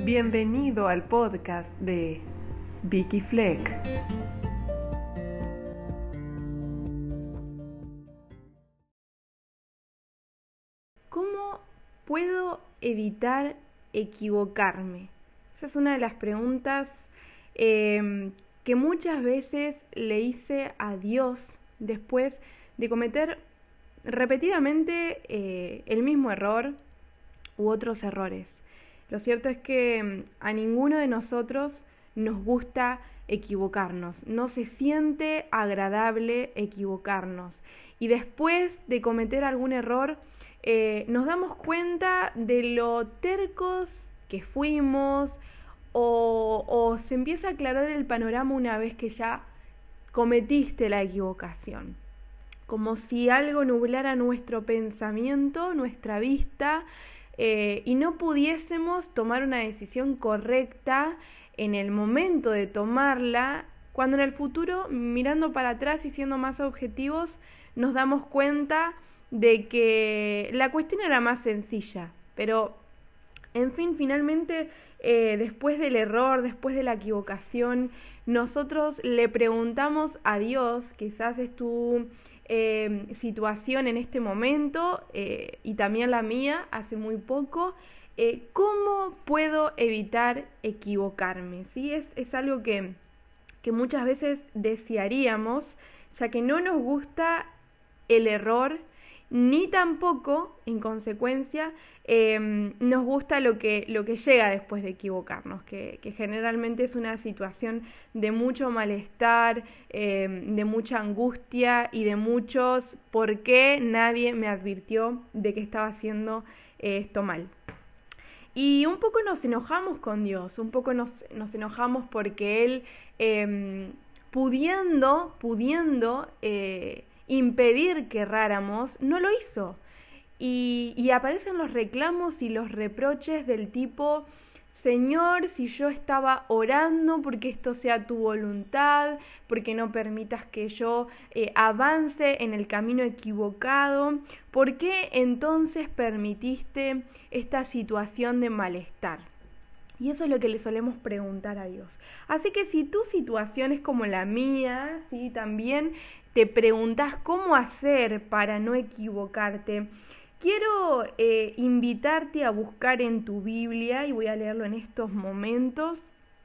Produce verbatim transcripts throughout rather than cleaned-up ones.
Bienvenido al podcast de Vicky Fleck. ¿Cómo puedo evitar equivocarme? Esa es una de las preguntas eh, que muchas veces le hice a Dios después de cometer repetidamente eh, el mismo error u otros errores. Lo cierto es que a ninguno de nosotros nos gusta equivocarnos, no se siente agradable equivocarnos. Y después de cometer algún error, eh, nos damos cuenta de lo tercos que fuimos o, o se empieza a aclarar el panorama una vez que ya cometiste la equivocación. Como si algo nublara nuestro pensamiento, nuestra vista, Eh, y no pudiésemos tomar una decisión correcta en el momento de tomarla, cuando en el futuro, mirando para atrás y siendo más objetivos, nos damos cuenta de que la cuestión era más sencilla. Pero, en fin, finalmente, eh, después del error, después de la equivocación, nosotros le preguntamos a Dios, quizás es tu Eh, situación en este momento eh, y también la mía hace muy poco, eh, ¿cómo puedo evitar equivocarme? ¿Sí? Es, es algo que, que muchas veces desearíamos, ya que no nos gusta el error, ni tampoco, en consecuencia, eh, nos gusta lo que, lo que llega después de equivocarnos, que, que generalmente es una situación de mucho malestar, eh, de mucha angustia y de muchos ¿por qué nadie me advirtió de que estaba haciendo eh, esto mal? Y un poco nos enojamos con Dios, un poco nos, nos enojamos porque Él, eh, pudiendo, pudiendo, eh, impedir que erráramos, no lo hizo. Y, y aparecen los reclamos y los reproches del tipo: Señor, si yo estaba orando porque esto sea tu voluntad, porque no permitas que yo eh, avance en el camino equivocado, ¿por qué entonces permitiste esta situación de malestar? Y eso es lo que le solemos preguntar a Dios. Así que si tu situación es como la mía, ¿sí? También te preguntas cómo hacer para no equivocarte, quiero eh, invitarte a buscar en tu Biblia, y voy a leerlo en estos momentos,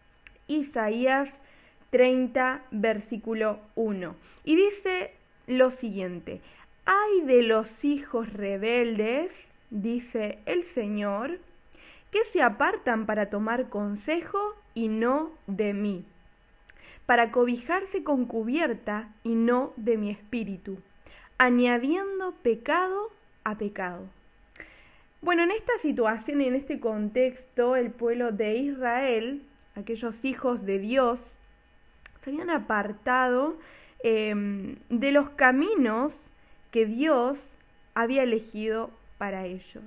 Isaías treinta, versículo uno. Y dice lo siguiente: ay de los hijos rebeldes, dice el Señor, que se apartan para tomar consejo y no de mí, para cobijarse con cubierta y no de mi espíritu, añadiendo pecado a pecado. Bueno, en esta situación y en este contexto, el pueblo de Israel, aquellos hijos de Dios, se habían apartado eh, de los caminos que Dios había elegido para ellos.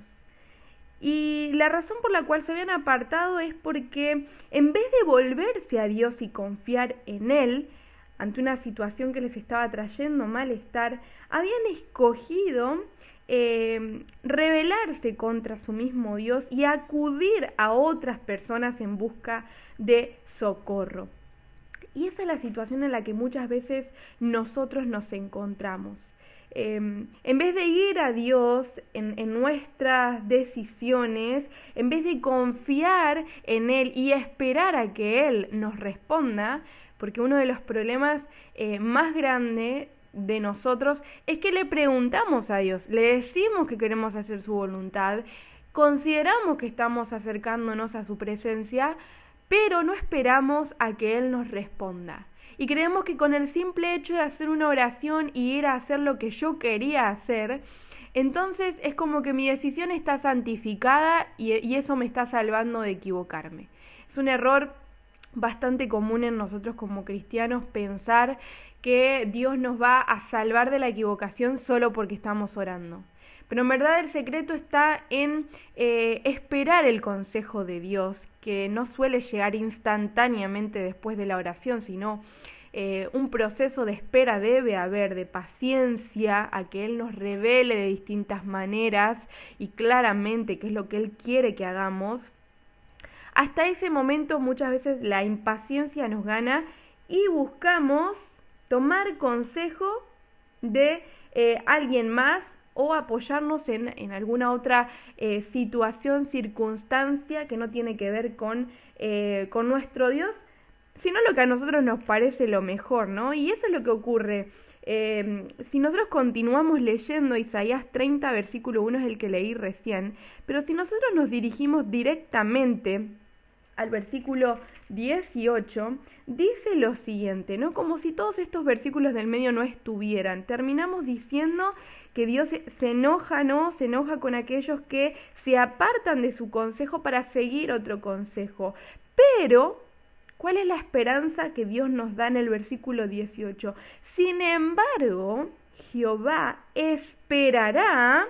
Y la razón por la cual se habían apartado es porque en vez de volverse a Dios y confiar en Él, ante una situación que les estaba trayendo malestar, habían escogido eh, rebelarse contra su mismo Dios y acudir a otras personas en busca de socorro. Y esa es la situación en la que muchas veces nosotros nos encontramos. Eh, en vez de ir a Dios en, en nuestras decisiones, en vez de confiar en Él y esperar a que Él nos responda, porque uno de los problemas eh, más grandes de nosotros es que le preguntamos a Dios, le decimos que queremos hacer su voluntad, consideramos que estamos acercándonos a su presencia, pero no esperamos a que Él nos responda. Y creemos que con el simple hecho de hacer una oración y ir a hacer lo que yo quería hacer, entonces es como que mi decisión está santificada y, y eso me está salvando de equivocarme. Es un error bastante común en nosotros como cristianos pensar que Dios nos va a salvar de la equivocación solo porque estamos orando. Pero en verdad el secreto está en eh, esperar el consejo de Dios, que no suele llegar instantáneamente después de la oración, sino eh, un proceso de espera debe haber, de paciencia, a que Él nos revele de distintas maneras y claramente qué es lo que Él quiere que hagamos, Hasta ese momento muchas veces la impaciencia nos gana y buscamos tomar consejo de eh, alguien más o apoyarnos en, en alguna otra eh, situación, circunstancia que no tiene que ver con, eh, con nuestro Dios, sino lo que a nosotros nos parece lo mejor, ¿no? Y eso es lo que ocurre. Eh, si nosotros continuamos leyendo Isaías treinta, versículo uno es el que leí recién, pero si nosotros nos dirigimos directamente al versículo dieciocho, dice lo siguiente, ¿no? Como si todos estos versículos del medio no estuvieran. Terminamos diciendo que Dios se enoja, ¿no? Se enoja con aquellos que se apartan de su consejo para seguir otro consejo. Pero ¿cuál es la esperanza que Dios nos da en el versículo dieciocho? Sin embargo, Jehová esperará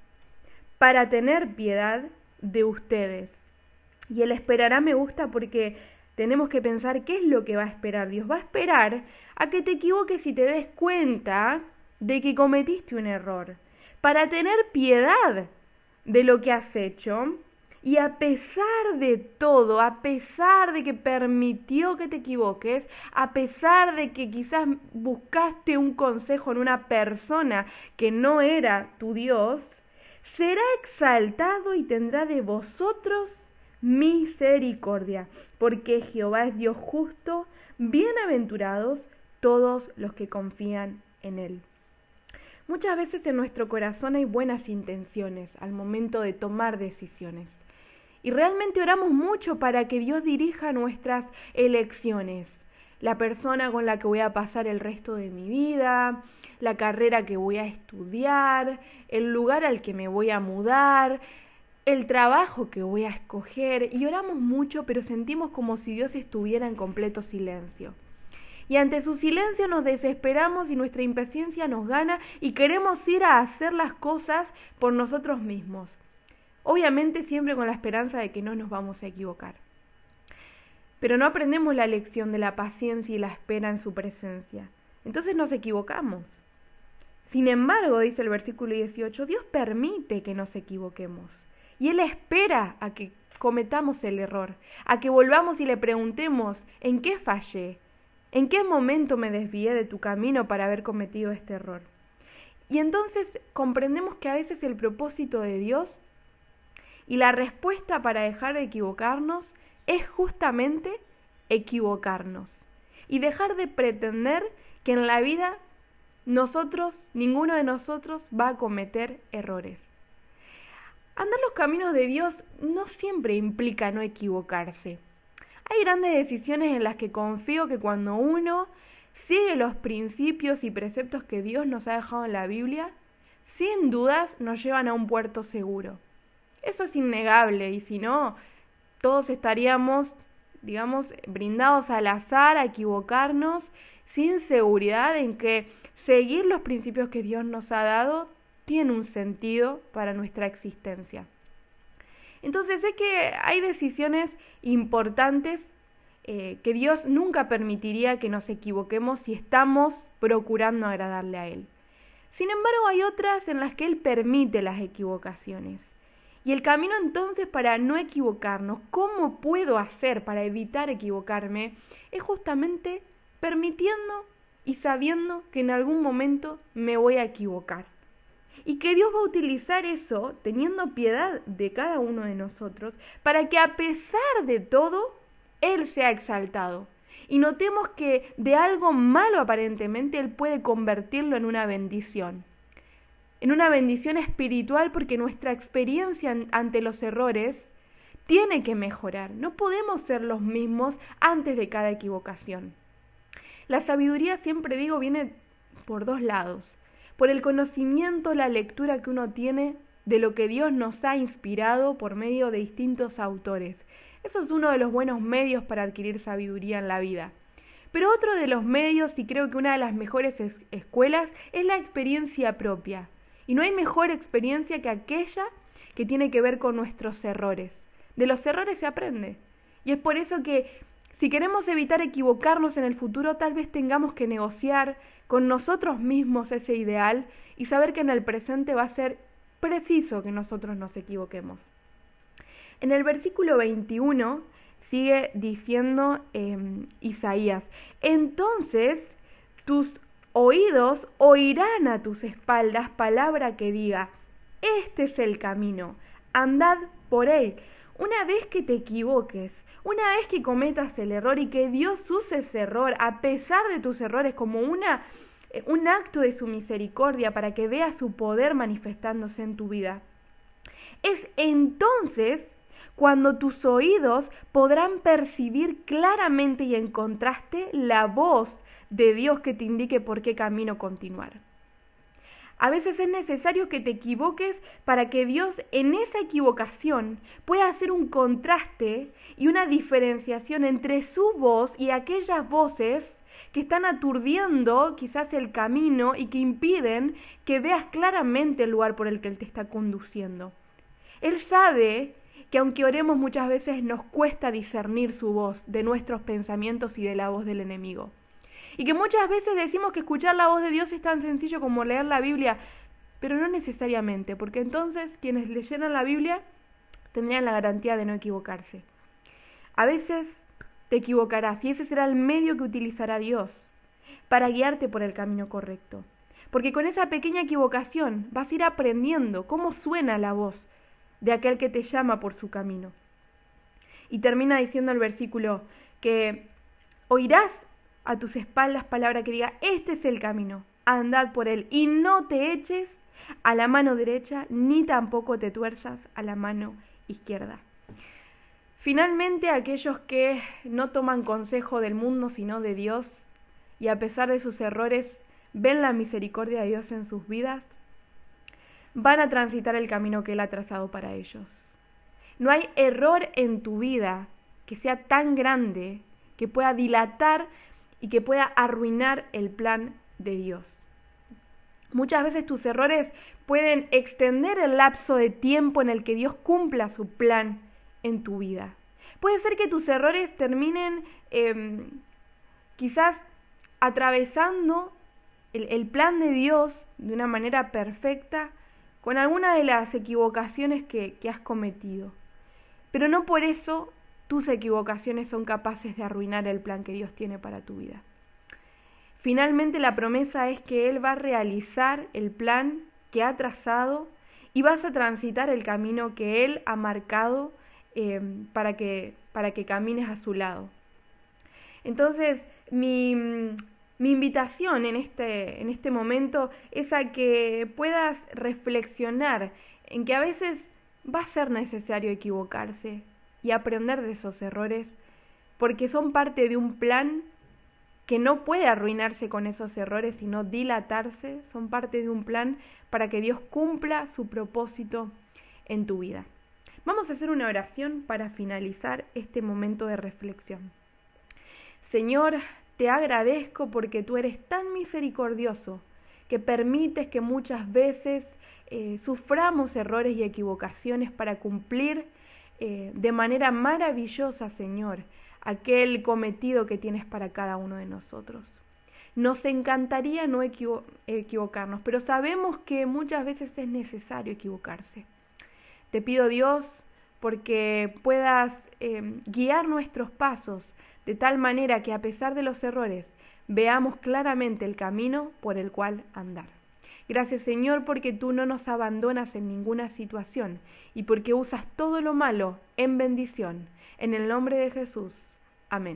para tener piedad de ustedes. Y el esperará me gusta porque tenemos que pensar qué es lo que va a esperar. Dios va a esperar a que te equivoques y te des cuenta de que cometiste un error, para tener piedad de lo que has hecho. Y a pesar de todo, a pesar de que permitió que te equivoques, a pesar de que quizás buscaste un consejo en una persona que no era tu Dios, será exaltado y tendrá de vosotros misericordia, porque Jehová es Dios justo, bienaventurados todos los que confían en Él. Muchas veces en nuestro corazón hay buenas intenciones al momento de tomar decisiones. Y realmente oramos mucho para que Dios dirija nuestras elecciones. La persona con la que voy a pasar el resto de mi vida, la carrera que voy a estudiar, el lugar al que me voy a mudar, el trabajo que voy a escoger. Y oramos mucho, pero sentimos como si Dios estuviera en completo silencio. Y ante su silencio nos desesperamos y nuestra impaciencia nos gana y queremos ir a hacer las cosas por nosotros mismos. Obviamente siempre con la esperanza de que no nos vamos a equivocar. Pero no aprendemos la lección de la paciencia y la espera en su presencia. Entonces nos equivocamos. Sin embargo, dice el versículo dieciocho, Dios permite que nos equivoquemos. Y Él espera a que cometamos el error, a que volvamos y le preguntemos, ¿en qué fallé? ¿En qué momento me desvié de tu camino para haber cometido este error? Y entonces comprendemos que a veces el propósito de Dios y la respuesta para dejar de equivocarnos es justamente equivocarnos y dejar de pretender que en la vida nosotros, ninguno de nosotros va a cometer errores. Andar los caminos de Dios no siempre implica no equivocarse. Hay grandes decisiones en las que confío que cuando uno sigue los principios y preceptos que Dios nos ha dejado en la Biblia, sin dudas nos llevan a un puerto seguro. Eso es innegable, y si no, todos estaríamos, digamos, brindados al azar, a equivocarnos, sin seguridad en que seguir los principios que Dios nos ha dado tiene un sentido para nuestra existencia. Entonces sé que hay decisiones importantes eh, que Dios nunca permitiría que nos equivoquemos si estamos procurando agradarle a Él. Sin embargo, hay otras en las que Él permite las equivocaciones. Y el camino entonces para no equivocarnos, ¿cómo puedo hacer para evitar equivocarme? Es justamente permitiendo y sabiendo que en algún momento me voy a equivocar. Y que Dios va a utilizar eso, teniendo piedad de cada uno de nosotros, para que a pesar de todo, Él sea exaltado. Y notemos que de algo malo aparentemente Él puede convertirlo en una bendición. En una bendición espiritual, porque nuestra experiencia ante los errores tiene que mejorar. No podemos ser los mismos antes de cada equivocación. La sabiduría, siempre digo, viene por dos lados. Por el conocimiento, la lectura que uno tiene de lo que Dios nos ha inspirado por medio de distintos autores. Eso es uno de los buenos medios para adquirir sabiduría en la vida. Pero otro de los medios, y creo que una de las mejores es- escuelas, es la experiencia propia. Y no hay mejor experiencia que aquella que tiene que ver con nuestros errores. De los errores se aprende. Y es por eso que si queremos evitar equivocarnos en el futuro, tal vez tengamos que negociar con nosotros mismos ese ideal y saber que en el presente va a ser preciso que nosotros nos equivoquemos. En el versículo veintiuno sigue diciendo eh, Isaías, entonces tus oídos oirán a tus espaldas palabra que diga, este es el camino, andad por él. Una vez que te equivoques, una vez que cometas el error y que Dios use ese error, a pesar de tus errores, como una, un acto de su misericordia para que veas su poder manifestándose en tu vida, es entonces cuando tus oídos podrán percibir claramente y en contraste la voz de Dios que te indique por qué camino continuar. A veces es necesario que te equivoques para que Dios en esa equivocación pueda hacer un contraste y una diferenciación entre su voz y aquellas voces que están aturdiendo quizás el camino y que impiden que veas claramente el lugar por el que Él te está conduciendo. Él sabe que aunque oremos muchas veces nos cuesta discernir su voz de nuestros pensamientos y de la voz del enemigo. Y que muchas veces decimos que escuchar la voz de Dios es tan sencillo como leer la Biblia, pero no necesariamente, porque entonces quienes leyeran la Biblia tendrían la garantía de no equivocarse. A veces te equivocarás y ese será el medio que utilizará Dios para guiarte por el camino correcto. Porque con esa pequeña equivocación vas a ir aprendiendo cómo suena la voz de aquel que te llama por su camino. Y termina diciendo el versículo que oirás a tus espaldas palabra que diga, este es el camino, andad por él y no te eches a la mano derecha ni tampoco te tuerzas a la mano izquierda. Finalmente, aquellos que no toman consejo del mundo sino de Dios y a pesar de sus errores ven la misericordia de Dios en sus vidas, van a transitar el camino que Él ha trazado para ellos. No hay error en tu vida que sea tan grande que pueda dilatar y que pueda arruinar el plan de Dios. Muchas veces tus errores pueden extender el lapso de tiempo en el que Dios cumpla su plan en tu vida. Puede ser que tus errores terminen eh, quizás atravesando el, el plan de Dios de una manera perfecta con alguna de las equivocaciones que, que has cometido. Pero no por eso tus equivocaciones son capaces de arruinar el plan que Dios tiene para tu vida. Finalmente la promesa es que Él va a realizar el plan que ha trazado y vas a transitar el camino que Él ha marcado eh, para que, para que camines a su lado. Entonces, mi, mi invitación en este, en este momento es a que puedas reflexionar en que a veces va a ser necesario equivocarse y aprender de esos errores, porque son parte de un plan que no puede arruinarse con esos errores, sino dilatarse, son parte de un plan para que Dios cumpla su propósito en tu vida. Vamos a hacer una oración para finalizar este momento de reflexión. Señor, te agradezco porque tú eres tan misericordioso que permites que muchas veces eh, suframos errores y equivocaciones para cumplir eh, de manera maravillosa, Señor, aquel cometido que tienes para cada uno de nosotros. Nos encantaría no equivo- equivocarnos, pero sabemos que muchas veces es necesario equivocarse. Te pido, Dios, porque puedas eh, guiar nuestros pasos de tal manera que a pesar de los errores veamos claramente el camino por el cual andar. Gracias, Señor, porque tú no nos abandonas en ninguna situación y porque usas todo lo malo en bendición. En el nombre de Jesús. Amén.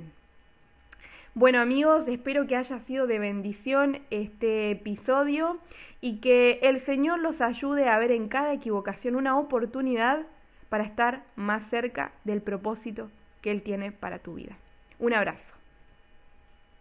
Bueno, amigos, espero que haya sido de bendición este episodio y que el Señor los ayude a ver en cada equivocación una oportunidad para estar más cerca del propósito que Él tiene para tu vida. Un abrazo.